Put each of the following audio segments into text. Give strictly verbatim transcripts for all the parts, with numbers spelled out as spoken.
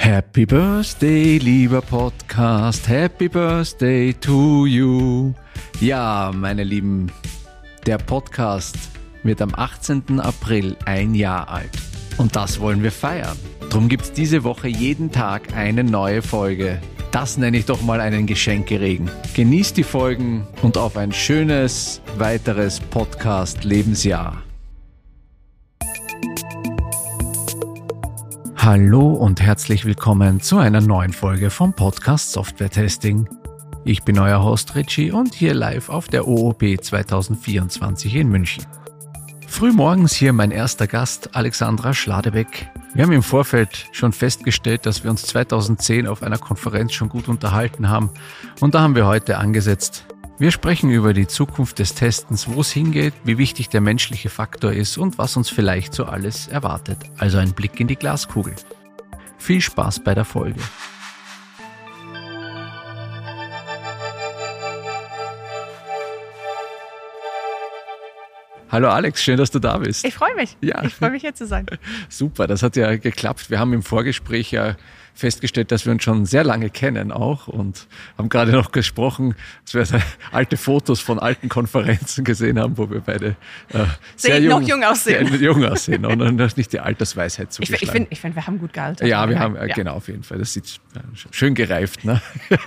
Happy Birthday, lieber Podcast, Happy Birthday to you. Ja, meine Lieben, der Podcast wird am achtzehnten April ein Jahr alt. Und das wollen wir feiern. Drum gibt's diese Woche jeden Tag eine neue Folge. Das nenne ich doch mal einen Geschenkeregen. Genießt die Folgen und auf ein schönes weiteres Podcast-Lebensjahr. Hallo und herzlich willkommen zu einer neuen Folge vom Podcast Software Testing. Ich bin euer Host Richie und hier live auf der O O P zwanzig vierundzwanzig in München. Frühmorgens hier mein erster Gast, Alexandra Schladebeck. Wir haben im Vorfeld schon festgestellt, dass wir uns zweitausendzehn auf einer Konferenz schon gut unterhalten haben und da haben wir heute angesetzt. Wir sprechen über die Zukunft des Testens, wo es hingeht, wie wichtig der menschliche Faktor ist und was uns vielleicht so alles erwartet. Also ein Blick in die Glaskugel. Viel Spaß bei der Folge. Hallo Alex, schön, dass du da bist. Ich freue mich. Ja. Ich freue mich, hier zu sein. Super, das hat ja geklappt. Wir haben im Vorgespräch ja festgestellt, dass wir uns schon sehr lange kennen auch und haben gerade noch gesprochen, dass wir alte Fotos von alten Konferenzen gesehen haben, wo wir beide äh, sehr jung, noch jung aussehen. Sehr jung aussehen und nicht die Altersweisheit zugeschlagen. Ich finde, ich find, wir haben gut gealtert. Ja, wir haben, ja. genau, auf jeden Fall. Das sieht schön gereift, ne?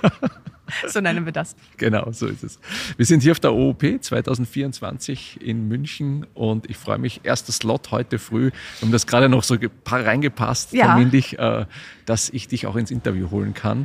So nennen wir das. Genau, so ist es. Wir sind hier auf der O O P zwanzig vierundzwanzig in München und ich freue mich, erster Slot heute früh, wir haben das gerade noch so reingepasst, ja. terminlich, äh, dass ich dich auch ins Interview holen kann.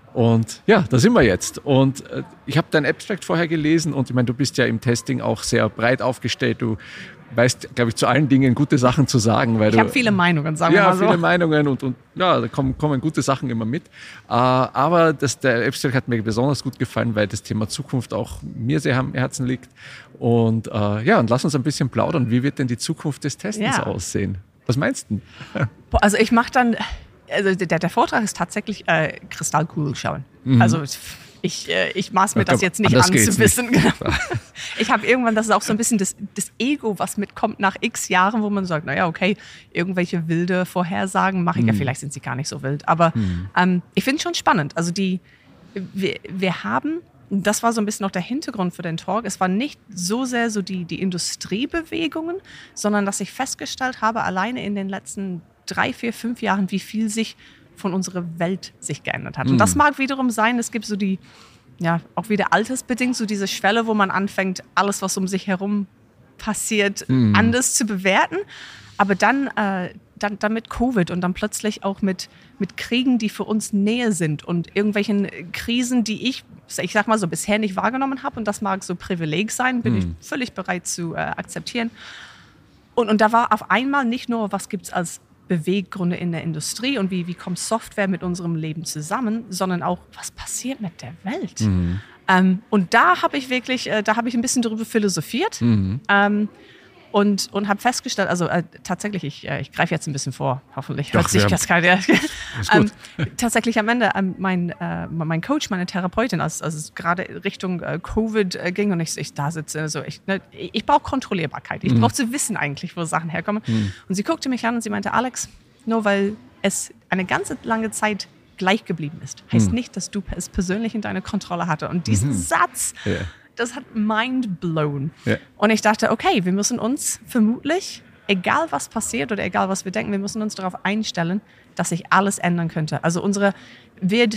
Und ja, da sind wir jetzt. Und äh, ich habe dein Abstract vorher gelesen und ich meine, du bist ja im Testing auch sehr breit aufgestellt. Du weißt, glaube ich, zu allen Dingen gute Sachen zu sagen. Weil ich habe viele Meinungen, sagen ja, wir mal so. Ja, viele Meinungen und, und ja, da kommen, kommen gute Sachen immer mit. Äh, aber das, der Abstract hat mir besonders gut gefallen, weil das Thema Zukunft auch mir sehr am Herzen liegt. Und äh, ja, und lass uns ein bisschen plaudern. Wie wird denn die Zukunft des Testens ja. aussehen? Was meinst du? Also ich mache dann, also der, der Vortrag ist tatsächlich äh, Kristallkugel schauen. Mhm. Also Ich, äh, ich maß mir ich das glaub, jetzt nicht an zu wissen. Genau. Ich habe irgendwann, das ist auch so ein bisschen das, das Ego, was mitkommt nach x Jahren, wo man sagt, naja, okay, irgendwelche wilde Vorhersagen mache ich, hm. ja, vielleicht sind sie gar nicht so wild. Aber hm. ähm, ich finde es schon spannend. Also die, wir, wir haben, das war so ein bisschen auch der Hintergrund für den Talk, es war nicht so sehr so die, die Industriebewegungen, sondern dass ich festgestellt habe, alleine in den letzten drei, vier, fünf Jahren, wie viel sich von unserer Welt sich geändert hat. Und das mag wiederum sein, es gibt so die, ja, auch wieder altersbedingt, so diese Schwelle, wo man anfängt, alles, was um sich herum passiert, mm. anders zu bewerten. Aber dann, äh, dann, dann mit Covid und dann plötzlich auch mit, mit Kriegen, die für uns näher sind und irgendwelchen Krisen, die ich, ich sag mal so, bisher nicht wahrgenommen habe. Und das mag so Privileg sein, bin mm. ich völlig bereit zu äh, akzeptieren. Und, und da war auf einmal nicht nur, was gibt es als Beweggründe in der Industrie und wie, wie kommt Software mit unserem Leben zusammen, sondern auch, was passiert mit der Welt? Mhm. Ähm, und da habe ich wirklich, äh, da habe ich ein bisschen darüber philosophiert mhm. ähm, und, und habe festgestellt, also äh, tatsächlich, ich, äh, ich greife jetzt ein bisschen vor, hoffentlich hört sich das keiner. ähm, tatsächlich am Ende, ähm, mein, äh, mein Coach, meine Therapeutin, als, als es gerade Richtung äh, Covid äh, ging und ich, ich da sitze, so, ich, ne, ich brauche Kontrollierbarkeit. Ich mhm. brauche zu wissen eigentlich, wo Sachen herkommen. Mhm. Und sie guckte mich an und sie meinte, Alex, nur weil es eine ganze lange Zeit gleich geblieben ist, heißt mhm. nicht, dass du es persönlich in deiner Kontrolle hatte. Und diesen mhm. Satz, yeah. das hat mind blown. Yeah. Und ich dachte, okay, wir müssen uns vermutlich, egal was passiert oder egal was wir denken, wir müssen uns darauf einstellen, dass sich alles ändern könnte. Also unsere, wird,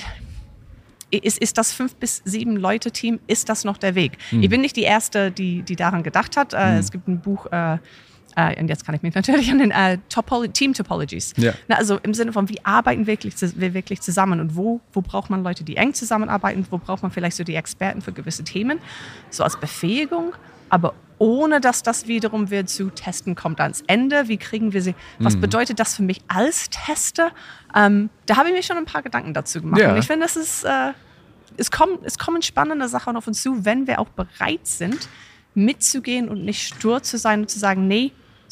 ist, ist das fünf bis sieben Leute Team, ist das noch der Weg? Mhm. Ich bin nicht die Erste, die, die daran gedacht hat. Mhm. Es gibt ein Buch, äh, Uh, und jetzt kann ich mich natürlich an den uh, Topolo- Team Topologies. Ja. Na, also im Sinne von, wie arbeiten wirklich, wir wirklich zusammen und wo, wo braucht man Leute, die eng zusammenarbeiten, wo braucht man vielleicht so die Experten für gewisse Themen, so als Befähigung, aber ohne dass das wiederum wir zu testen kommt ans Ende. Wie kriegen wir sie? Was mhm. bedeutet das für mich als Tester? Um, da habe ich mir schon ein paar Gedanken dazu gemacht. Ja. Und ich finde, es ist, uh, es kommen, es kommen spannende Sachen auf uns zu, wenn wir auch bereit sind, mitzugehen und nicht stur zu sein und zu sagen, nee,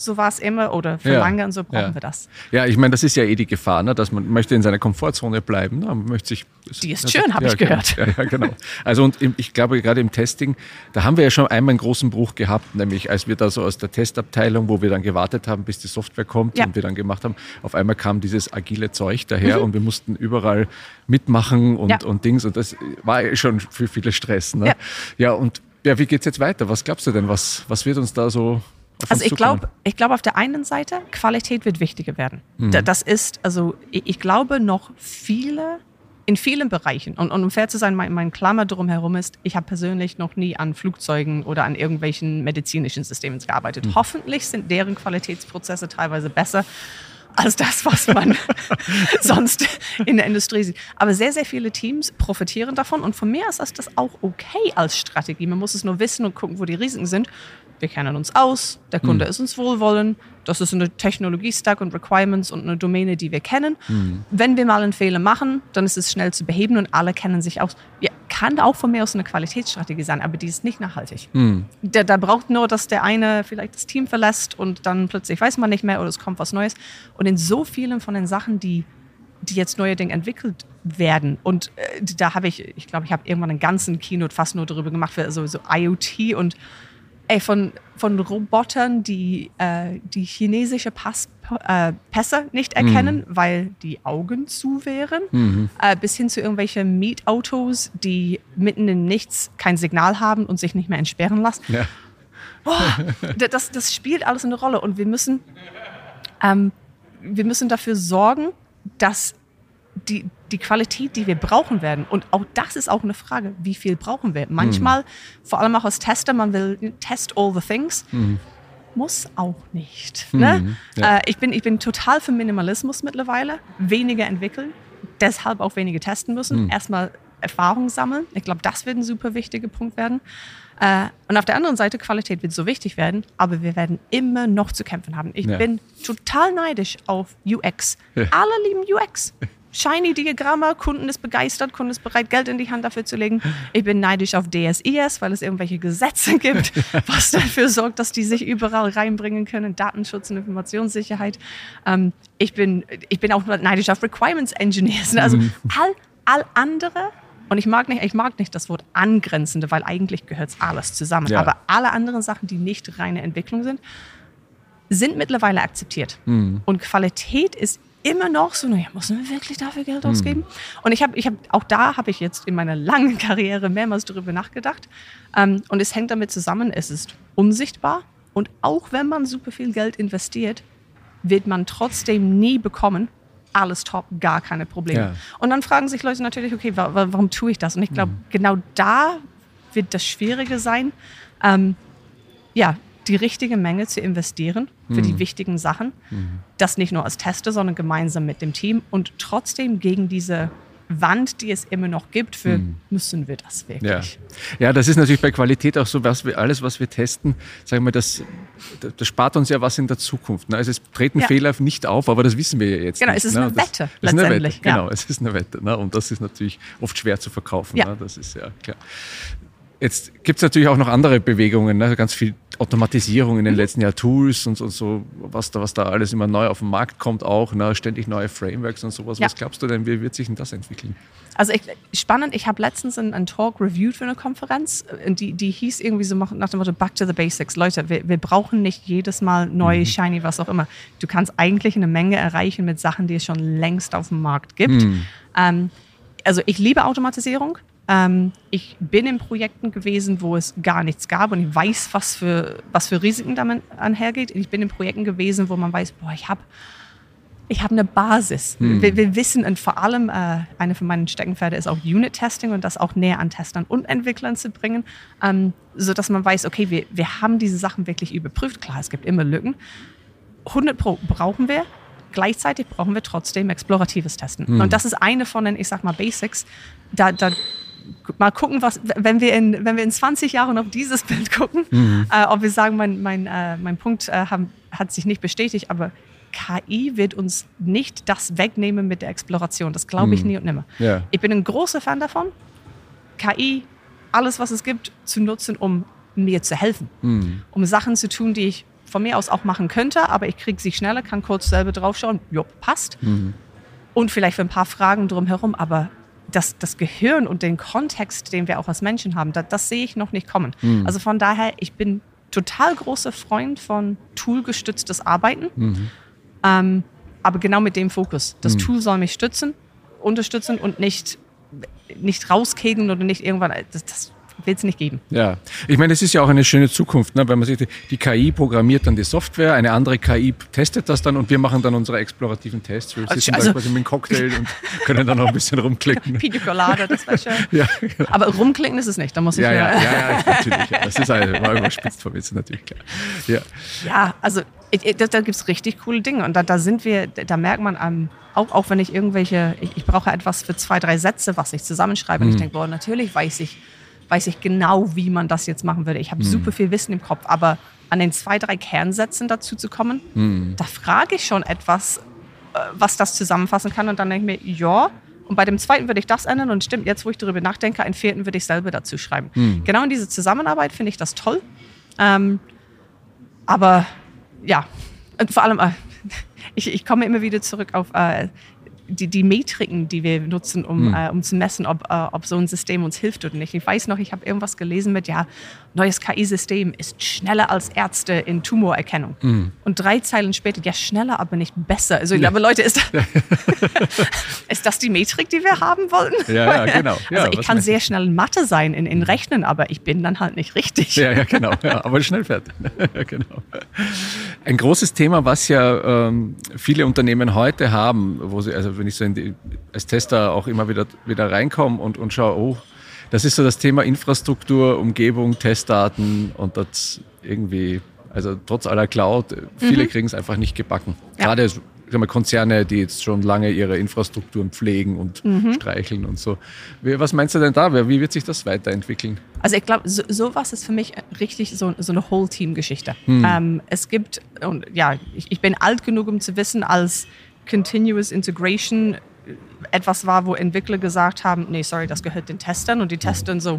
so war es immer oder für ja. lange und so brauchen ja. wir das. Ja, ich meine, das ist ja eh die Gefahr, ne? Dass man möchte in seiner Komfortzone bleiben. Ne? Man möchte sich, die ist schön, habe ja, ich gehört. Genau. Ja, ja, genau. Also und ich glaube, gerade im Testing, da haben wir ja schon einmal einen großen Bruch gehabt, nämlich als wir da so aus der Testabteilung, wo wir dann gewartet haben, bis die Software kommt ja. und wir dann gemacht haben, auf einmal kam dieses agile Zeug daher mhm. und wir mussten überall mitmachen und, ja. und Dings und das war schon für viele Stress. Ne? Ja. ja, und ja, wie geht's jetzt weiter? Was glaubst du denn? Was, was wird uns da so auf Also uns ich glaube, ich glaube auf der einen Seite, Qualität wird wichtiger werden. Mhm. Das ist, also ich, ich glaube noch viele, in vielen Bereichen, und, und um fair zu sein, mein, mein Klammer drumherum ist, ich habe persönlich noch nie an Flugzeugen oder an irgendwelchen medizinischen Systemen gearbeitet. Mhm. Hoffentlich sind deren Qualitätsprozesse teilweise besser als das, was man sonst in der Industrie sieht. Aber sehr, sehr viele Teams profitieren davon und von mir aus ist das auch okay als Strategie. Man muss es nur wissen und gucken, wo die Risiken sind. Wir kennen uns aus, der Kunde mhm. ist uns wohlwollend, das ist eine Technologie-Stack und Requirements und eine Domäne, die wir kennen. Mhm. Wenn wir mal einen Fehler machen, dann ist es schnell zu beheben und alle kennen sich aus. Ja, kann auch von mir aus eine Qualitätsstrategie sein, aber die ist nicht nachhaltig. Mhm. Da, da braucht nur, dass der eine vielleicht das Team verlässt und dann plötzlich weiß man nicht mehr oder es kommt was Neues. Und in so vielen von den Sachen, die die jetzt neuerdings entwickelt werden. Und äh, da habe ich, ich glaube, ich habe irgendwann einen ganzen Keynote fast nur darüber gemacht, für so, so IoT und ey, von, von Robotern, die äh, die chinesische Pass, äh, Pässe nicht erkennen, mhm. weil die Augen zu wären, mhm. äh, bis hin zu irgendwelchen Mietautos, die mitten im Nichts kein Signal haben und sich nicht mehr entsperren lassen. Ja. Boah, das, das spielt alles eine Rolle und wir müssen, ähm, wir müssen dafür sorgen, dass die, die Qualität, die wir brauchen werden, und auch das ist auch eine Frage, wie viel brauchen wir? Manchmal, mhm. vor allem auch als Tester, man will test all the things, mhm. muss auch nicht. Mhm. Ne? Ja. Äh, ich, bin, ich bin total für Minimalismus mittlerweile, weniger entwickeln, deshalb auch weniger testen müssen, mhm. erstmal Erfahrung sammeln. Ich glaube, das wird ein super wichtiger Punkt werden. Äh, und auf der anderen Seite, Qualität wird so wichtig werden, aber wir werden immer noch zu kämpfen haben. Ich ja. bin total neidisch auf U X. Ja. Alle lieben U X. Shiny Diagramme, Kunden ist begeistert, Kunden ist bereit, Geld in die Hand dafür zu legen. Ich bin neidisch auf D S I S, weil es irgendwelche Gesetze gibt, was dafür sorgt, dass die sich überall reinbringen können. Datenschutz und Informationssicherheit. Ähm, ich bin, ich bin auch neidisch auf Requirements Engineers. Also mhm. all, all andere, und ich mag nicht, ich mag nicht das Wort angrenzende, weil eigentlich gehört es alles zusammen. Ja. Aber alle anderen Sachen, die nicht reine Entwicklung sind, sind mittlerweile akzeptiert. Mhm. Und Qualität ist immer noch so, naja, müssen wir wirklich dafür Geld ausgeben? Mhm. Und ich habe, ich hab, auch da habe ich jetzt in meiner langen Karriere mehrmals darüber nachgedacht. Ähm, und es hängt damit zusammen, es ist unsichtbar. Und auch wenn man super viel Geld investiert, wird man trotzdem nie bekommen, alles top, gar keine Probleme. Ja. Und dann fragen sich Leute natürlich, okay, wa- wa- warum tue ich das? Und ich glaube, mhm. genau da wird das Schwierige sein, ähm, ja, die richtige Menge zu investieren für mhm. die wichtigen Sachen. Mhm. Das nicht nur als Tester, sondern gemeinsam mit dem Team und trotzdem gegen diese Wand, die es immer noch gibt, für mhm. müssen wir das wirklich. Ja. ja, das ist natürlich bei Qualität auch so, was wir, alles, was wir testen, sagen wir, das, das spart uns ja was in der Zukunft. Ne? Also es treten ja. Fehler nicht auf, aber das wissen wir ja jetzt genau, nicht. Genau, es ist ne? eine Wette das, letztendlich. Ist eine Wette. Ja. Genau, es ist eine Wette. Ne? Und das ist natürlich oft schwer zu verkaufen. Ja. Ne? Das ist ja klar. Jetzt gibt es natürlich auch noch andere Bewegungen, ne? Ganz viel Automatisierung in den letzten Jahren, Tools und, und so, was da, was da alles immer neu auf den Markt kommt auch, ne? Ständig neue Frameworks und sowas. Ja. Was glaubst du denn, wie wird sich denn das entwickeln? Also ich, spannend, ich habe letztens einen, einen Talk reviewed für eine Konferenz, die, die hieß irgendwie so nach dem Motto Back to the Basics. Leute, wir, wir brauchen nicht jedes Mal neu, mhm. shiny, was auch immer. Du kannst eigentlich eine Menge erreichen mit Sachen, die es schon längst auf dem Markt gibt. Mhm. Ähm, also ich liebe Automatisierung. Ähm, ich bin in Projekten gewesen, wo es gar nichts gab und ich weiß, was für, was für Risiken damit einhergeht. Ich bin in Projekten gewesen, wo man weiß, boah, ich habe ich hab eine Basis. Hm. Wir, wir wissen, und vor allem äh, eine von meinen Steckenpferde ist auch Unit-Testing und das auch näher an Testern und Entwicklern zu bringen, ähm, sodass man weiß, okay, wir, wir haben diese Sachen wirklich überprüft. Klar, es gibt immer Lücken. hundert Pro brauchen wir. Gleichzeitig brauchen wir trotzdem exploratives Testen. Hm. Und das ist eine von den, ich sag mal, Basics. Da, da mal gucken, was, wenn wir in, wenn wir in zwanzig Jahren auf dieses Bild gucken, mhm. äh, ob wir sagen, mein, mein, äh, mein Punkt äh, haben, hat sich nicht bestätigt, aber K I wird uns nicht das wegnehmen mit der Exploration. Das glaube ich mhm. nie und nimmer. Ja. Ich bin ein großer Fan davon, K I, alles, was es gibt, zu nutzen, um mir zu helfen. Mhm. Um Sachen zu tun, die ich von mir aus auch machen könnte, aber ich kriege sie schneller, kann kurz selber draufschauen, jo, passt. Mhm. Und vielleicht für ein paar Fragen drumherum, aber das, das Gehirn und den Kontext, den wir auch als Menschen haben, das, das sehe ich noch nicht kommen. Mhm. Also von daher, ich bin total großer Freund von toolgestütztes Arbeiten, mhm. ähm, aber genau mit dem Fokus. Das mhm. Tool soll mich stützen, unterstützen und nicht, nicht rauskegeln oder nicht irgendwann, das, das will es nicht geben. Ja, ich meine, es ist ja auch eine schöne Zukunft, ne? Weil man sieht, die K I programmiert dann die Software, eine andere K I testet das dann und wir machen dann unsere explorativen Tests. Wir sitzen also, da quasi mit einem Cocktail und können dann noch ein bisschen rumklicken. Pina Colada, das wäre schön. Ja, genau. Aber rumklicken ist es nicht, da muss ich ja, ja, ja, ja, natürlich. Ja. Das ist halt mal überspitzt verwitzt, natürlich klar. Ja, ja also da, da gibt es richtig coole Dinge und da, da sind wir, da merkt man am Auch, auch wenn ich irgendwelche, ich, ich brauche etwas für zwei, drei Sätze, was ich zusammenschreibe. Mhm. Und ich denke, boah, natürlich weiß ich, weiß ich genau, wie man das jetzt machen würde. Ich habe mhm. super viel Wissen im Kopf, aber an den zwei, drei Kernsätzen dazu zu kommen, mhm. da frage ich schon etwas, was das zusammenfassen kann. Und dann denke ich mir, ja, und bei dem zweiten würde ich das ändern. Und stimmt, jetzt, wo ich darüber nachdenke, einen vierten würde ich selber dazu schreiben. Mhm. Genau in dieser Zusammenarbeit finde ich das toll. Ähm, aber ja, und vor allem, äh, ich, ich komme immer wieder zurück auf äh, die, die Metriken, die wir nutzen, um, mhm. äh, um zu messen, ob, äh, ob so ein System uns hilft oder nicht. Ich weiß noch, ich habe irgendwas gelesen mit, ja, neues K I-System ist schneller als Ärzte in Tumorerkennung. Mhm. Und drei Zeilen später, ja, schneller, aber nicht besser. Also ich ja. glaube, Leute, ist, ist das die Metrik, die wir haben wollten? Ja, ja genau. Ja, also ich kann sehr schnell in Mathe sein, in, in Rechnen, aber ich bin dann halt nicht richtig. Ja, ja, genau. Ja, aber schnell fertig. Ja, genau. Ein großes Thema, was ja ähm, viele Unternehmen heute haben, wo sie, also wenn ich so in die, als Tester auch immer wieder, wieder reinkomme und, und schaue, oh, das ist so das Thema Infrastruktur, Umgebung, Testdaten und das irgendwie, also trotz aller Cloud, viele mhm. kriegen es einfach nicht gebacken. Ja. Gerade sagen wir, Konzerne, die jetzt schon lange ihre Infrastrukturen pflegen und mhm. streicheln und so. Wie, was meinst du denn da? Wie wird sich das weiterentwickeln? Also ich glaube, so, sowas ist für mich richtig so, so eine Whole-Team-Geschichte. Mhm. Ähm, es gibt, und ja, ich, ich bin alt genug, um zu wissen, als Continuous Integration etwas war, wo Entwickler gesagt haben, nee, sorry, das gehört den Testern und die Testern so,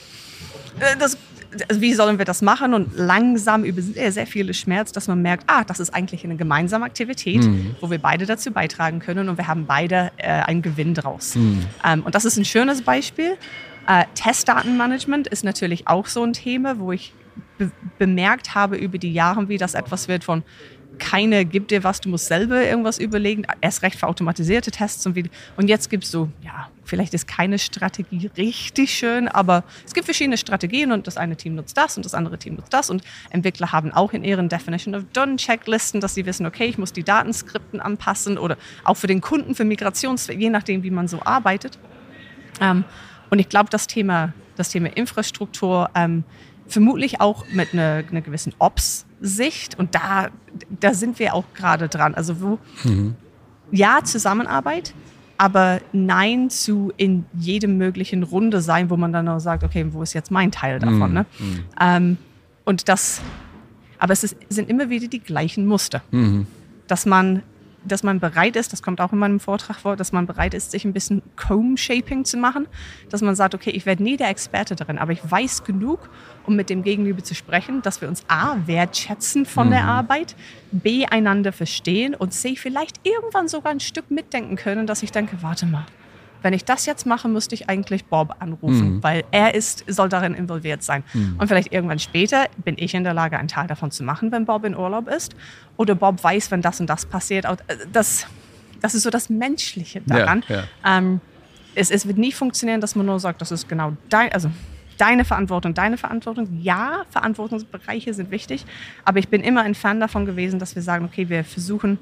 äh, das, wie sollen wir das machen? Und langsam über sehr, sehr viele Schmerz, dass man merkt, ah, das ist eigentlich eine gemeinsame Aktivität, mhm. wo wir beide dazu beitragen können und wir haben beide äh, einen Gewinn draus. Mhm. Ähm, und das ist ein schönes Beispiel. Äh, Testdatenmanagement ist natürlich auch so ein Thema, wo ich be- bemerkt habe über die Jahre, wie das etwas wird von keiner gibt dir was, du musst selber irgendwas überlegen, erst recht für automatisierte Tests. Und, wie, und jetzt gibt es so, ja, vielleicht ist keine Strategie richtig schön, aber es gibt verschiedene Strategien und das eine Team nutzt das und das andere Team nutzt das und Entwickler haben auch in ihren Definition of Done Checklisten, dass sie wissen, okay, ich muss die Datenskripten anpassen oder auch für den Kunden, für Migrations, je nachdem, wie man so arbeitet. Ähm, und ich glaube, das Thema, das Thema Infrastruktur, ähm, vermutlich auch mit einer, einer gewissen Ops-Sicht. Und da, da sind wir auch gerade dran. Also wo, mhm. ja, Zusammenarbeit, aber nein zu in jedem möglichen Runde sein, wo man dann auch sagt, okay, wo ist jetzt mein Teil davon? Mhm. Ne? Mhm. Ähm, und das, aber es ist, sind immer wieder die gleichen Muster. Mhm. Dass man dass man bereit ist, das kommt auch in meinem Vortrag vor, dass man bereit ist, sich ein bisschen Comb-Shaping zu machen, dass man sagt, okay, ich werde nie der Experte darin, aber ich weiß genug, um mit dem Gegenüber zu sprechen, dass wir uns A, wertschätzen von mhm. der Arbeit, B, einander verstehen und C, vielleicht irgendwann sogar ein Stück mitdenken können, dass ich denke, warte mal, wenn ich das jetzt mache, müsste ich eigentlich Bob anrufen, mhm. weil er ist, soll darin involviert sein. Mhm. Und vielleicht irgendwann später bin ich in der Lage, einen Teil davon zu machen, wenn Bob in Urlaub ist. Oder Bob weiß, wenn das und das passiert. Das, das ist so das Menschliche daran. Ja, ja. Ähm, es, es wird nie funktionieren, dass man nur sagt, das ist genau dein, also deine Verantwortung, deine Verantwortung. Ja, Verantwortungsbereiche sind wichtig, aber ich bin immer ein Fan davon gewesen, dass wir sagen, okay, wir versuchen,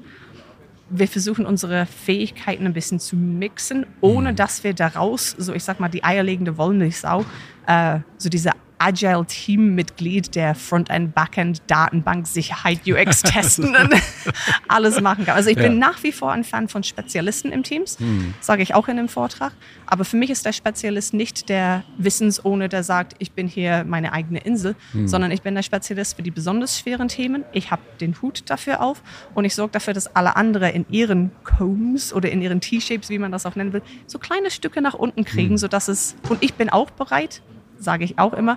wir versuchen unsere Fähigkeiten ein bisschen zu mixen, ohne mhm. dass wir daraus, so ich sag mal, die eierlegende Wollmilchsau, äh, so diese Agile-Team-Mitglied, der Frontend, Backend, Datenbank, Sicherheit, U X testen und alles machen kann. Also ich ja. bin nach wie vor ein Fan von Spezialisten im Teams, mhm. sage ich auch in dem Vortrag. Aber für mich ist der Spezialist nicht der Wissensohne, der sagt, ich bin hier meine eigene Insel, mhm. sondern ich bin der Spezialist für die besonders schweren Themen. Ich habe den Hut dafür auf und ich sorge dafür, dass alle anderen in ihren Combs oder in ihren T-Shapes, wie man das auch nennen will, so kleine Stücke nach unten kriegen, mhm. sodass es, und ich bin auch bereit, sage ich auch immer,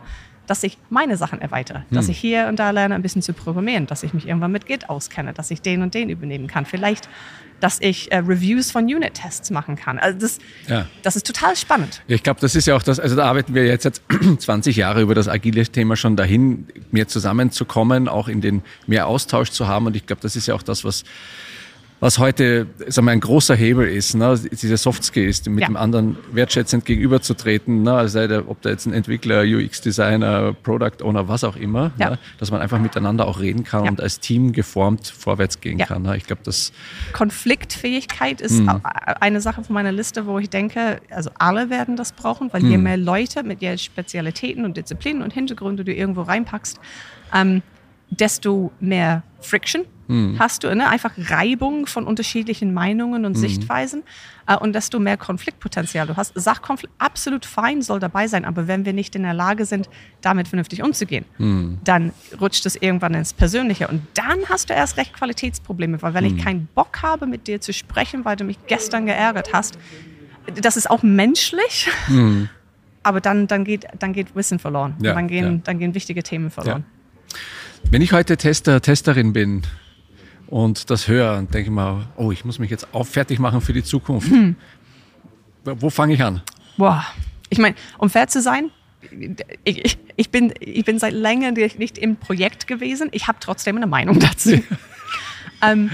dass ich meine Sachen erweitere, hm. dass ich hier und da lerne, ein bisschen zu programmieren, dass ich mich irgendwann mit Git auskenne, dass ich den und den übernehmen kann. Vielleicht, dass ich äh, Reviews von Unit-Tests machen kann. Also das, ja. das ist total spannend. Ich glaube, das ist ja auch das, also da arbeiten wir jetzt seit zwanzig Jahre über das agile Thema schon dahin, mehr zusammenzukommen, auch in den mehr Austausch zu haben. Und ich glaube, das ist ja auch das, was was heute, sagen wir, ein großer Hebel ist, ne? Diese Soft Skills, mit ja. dem anderen wertschätzend gegenüberzutreten, ne? Also sei der, ob da jetzt ein Entwickler, U X-Designer, Product Owner, was auch immer, ja. ne? Dass man einfach miteinander auch reden kann ja. und als Team geformt vorwärts gehen ja. kann. Ne? Ich glaube, das Konfliktfähigkeit ist hm. eine Sache von meiner Liste, wo ich denke, also alle werden das brauchen, weil hm. je mehr Leute mit ihren Spezialitäten und Disziplinen und Hintergründe du irgendwo reinpackst, ähm, desto mehr Friction hm. hast du, ne? Einfach Reibung von unterschiedlichen Meinungen und hm. Sichtweisen äh, und desto mehr Konfliktpotenzial du hast. Sachkonflikt, absolut fein, soll dabei sein, aber wenn wir nicht in der Lage sind, damit vernünftig umzugehen, hm. dann rutscht es irgendwann ins Persönliche und dann hast du erst recht Qualitätsprobleme, weil wenn hm. ich keinen Bock habe, mit dir zu sprechen, weil du mich gestern geärgert hast, das ist auch menschlich, hm. aber dann, dann, geht, dann geht Wissen verloren, ja, dann, gehen, ja. dann gehen wichtige Themen verloren. Ja. Wenn ich heute Tester, Testerin bin und das höre und denke mal, oh, ich muss mich jetzt auch fertig machen für die Zukunft. Hm. Wo fange ich an? Boah, ich meine, um fair zu sein, ich, ich, bin, ich bin seit länger nicht im Projekt gewesen. Ich habe trotzdem eine Meinung dazu. ähm,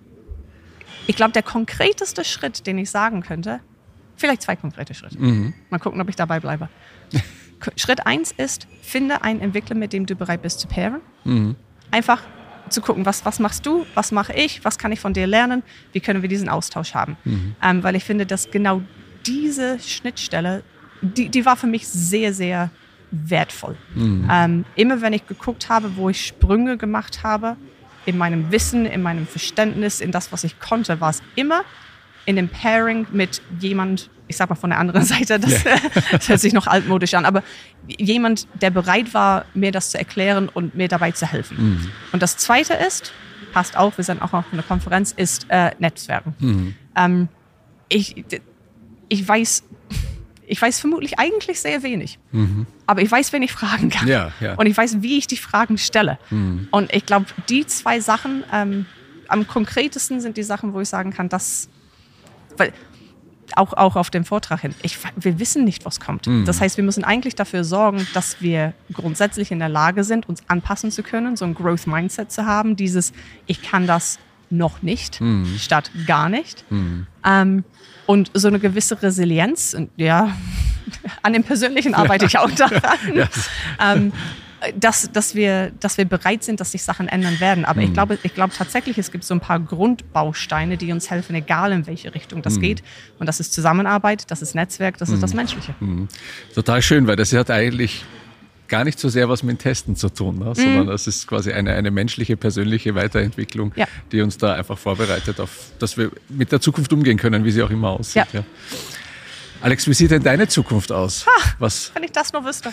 ich glaube, der konkreteste Schritt, den ich sagen könnte, vielleicht zwei konkrete Schritte. Mhm. Mal gucken, ob ich dabei bleibe. Schritt eins ist, finde einen Entwickler, mit dem du bereit bist zu pairen. Mhm. Einfach zu gucken, was, was machst du, was mache ich, was kann ich von dir lernen, wie können wir diesen Austausch haben. Mhm. Ähm, weil ich finde, dass genau diese Schnittstelle, die, die war für mich sehr, sehr wertvoll. Mhm. Ähm, immer wenn ich geguckt habe, wo ich Sprünge gemacht habe, in meinem Wissen, in meinem Verständnis, in das, was ich konnte, war es immer in dem Pairing mit jemand, ich sag mal von der anderen Seite, das, ja. das hört sich noch altmodisch an, aber jemand, der bereit war, mir das zu erklären und mir dabei zu helfen. Mhm. Und das Zweite ist, passt auch, wir sind auch auf einer Konferenz, ist äh, Netzwerken. Mhm. Ähm, ich, ich, weiß, ich weiß vermutlich eigentlich sehr wenig, mhm. aber ich weiß, wen ich fragen kann. Ja, ja. Und ich weiß, wie ich die Fragen stelle. Mhm. Und ich glaube, die zwei Sachen, ähm, am konkretesten sind die Sachen, wo ich sagen kann, dass weil auch, auch auf dem Vortrag hin, ich, wir wissen nicht, was kommt. Mhm. Das heißt, wir müssen eigentlich dafür sorgen, dass wir grundsätzlich in der Lage sind, uns anpassen zu können, so ein Growth-Mindset zu haben, dieses, ich kann das noch nicht, mhm. statt gar nicht. Mhm. Ähm, und so eine gewisse Resilienz, und ja, an dem Persönlichen arbeite ich auch daran, yes. ähm, Dass, dass, wir, dass wir bereit sind, dass sich Sachen ändern werden. Aber mhm. ich glaube ich glaube tatsächlich, es gibt so ein paar Grundbausteine, die uns helfen, egal in welche Richtung das mhm. geht. Und das ist Zusammenarbeit, das ist Netzwerk, das mhm. ist das Menschliche. Mhm. Total schön, weil das hat eigentlich gar nicht so sehr was mit Testen zu tun, ne? Sondern das ist quasi eine, eine menschliche, persönliche Weiterentwicklung, ja. die uns da einfach vorbereitet, auf, dass wir mit der Zukunft umgehen können, wie sie auch immer aussieht. Ja. Ja. Alex, wie sieht denn deine Zukunft aus? Ha, was? Wenn ich das nur wüsste.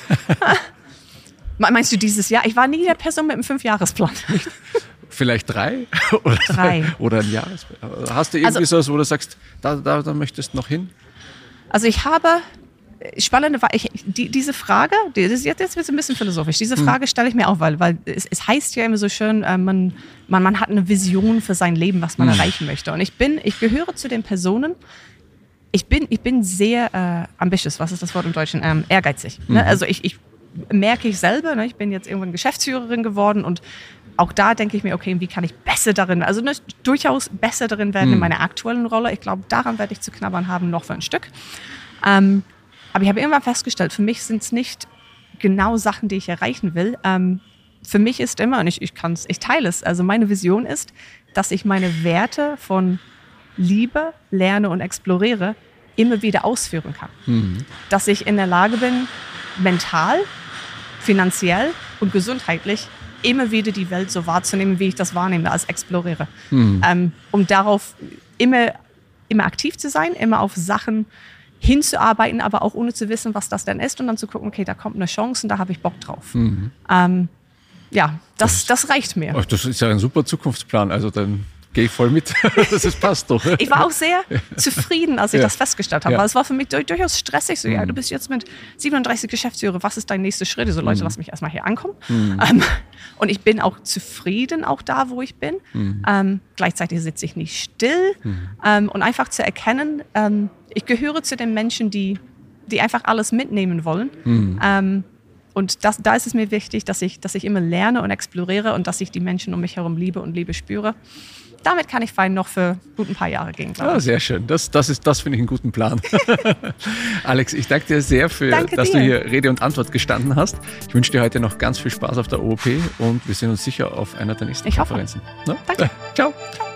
Meinst du dieses Jahr? Ich war nie der Person mit einem Fünfjahresplan. Vielleicht drei? Oder, drei. Oder ein Jahresplan. Hast du irgendwie also, so, wo du sagst, da, da, da möchtest du noch hin? Also ich habe, spannende, ich, die, diese Frage, die, das ist jetzt, jetzt wird es ein bisschen philosophisch, diese Frage stelle ich mir auch, weil, weil es, es heißt ja immer so schön, äh, man, man, man hat eine Vision für sein Leben, was man hm. erreichen möchte. Und ich bin, ich gehöre zu den Personen, ich bin, ich bin sehr äh, ambitious, was ist das Wort im Deutschen? Ähm, ehrgeizig. Mhm. Ne? Also ich, ich merke ich selber, ne, ich bin jetzt irgendwann Geschäftsführerin geworden und auch da denke ich mir, okay, wie kann ich besser darin, also ne, durchaus besser darin werden hm. in meiner aktuellen Rolle. Ich glaube, daran werde ich zu knabbern haben, noch für ein Stück. Ähm, aber ich habe irgendwann festgestellt, für mich sind es nicht genau Sachen, die ich erreichen will. Ähm, für mich ist immer, und ich, ich, kann's, ich teile es, also meine Vision ist, dass ich meine Werte von Liebe, lerne und exploriere, immer wieder ausführen kann. Hm. Dass ich in der Lage bin, mental, finanziell und gesundheitlich immer wieder die Welt so wahrzunehmen, wie ich das wahrnehme, als exploriere. Mhm. Ähm, um darauf immer, immer aktiv zu sein, immer auf Sachen hinzuarbeiten, aber auch ohne zu wissen, was das denn ist und dann zu gucken, okay, da kommt eine Chance und da habe ich Bock drauf. Mhm. Ähm, ja, das, das, das reicht mir. Das ist ja ein super Zukunftsplan. Also dann Gehe ich voll mit. Das passt doch. Ich war auch sehr zufrieden, als ich ja. das festgestellt habe, ja. weil es war für mich durchaus stressig. So, mhm. ja, du bist jetzt mit siebenunddreißig Geschäftsführer, was ist dein nächster Schritt? So, Leute, mhm. lass mich erstmal hier ankommen. Mhm. Ähm, und ich bin auch zufrieden, auch da, wo ich bin. Mhm. Ähm, gleichzeitig sitze ich nicht still. Mhm. Ähm, und einfach zu erkennen, ähm, ich gehöre zu den Menschen, die, die einfach alles mitnehmen wollen. Mhm. Ähm, Und das, da ist es mir wichtig, dass ich, dass ich immer lerne und exploriere und dass ich die Menschen um mich herum liebe und Liebe spüre. Damit kann ich fein noch für gut ein paar Jahre gehen, glaube ich. Ah, sehr schön. Das, das, ist, das finde ich einen guten Plan. Alex, ich danke dir sehr, für, danke dass dir. du hier Rede und Antwort gestanden hast. Ich wünsche dir heute noch ganz viel Spaß auf der O O P und wir sehen uns sicher auf einer der nächsten ich Konferenzen. Hoffe. Danke. Ciao. Ciao.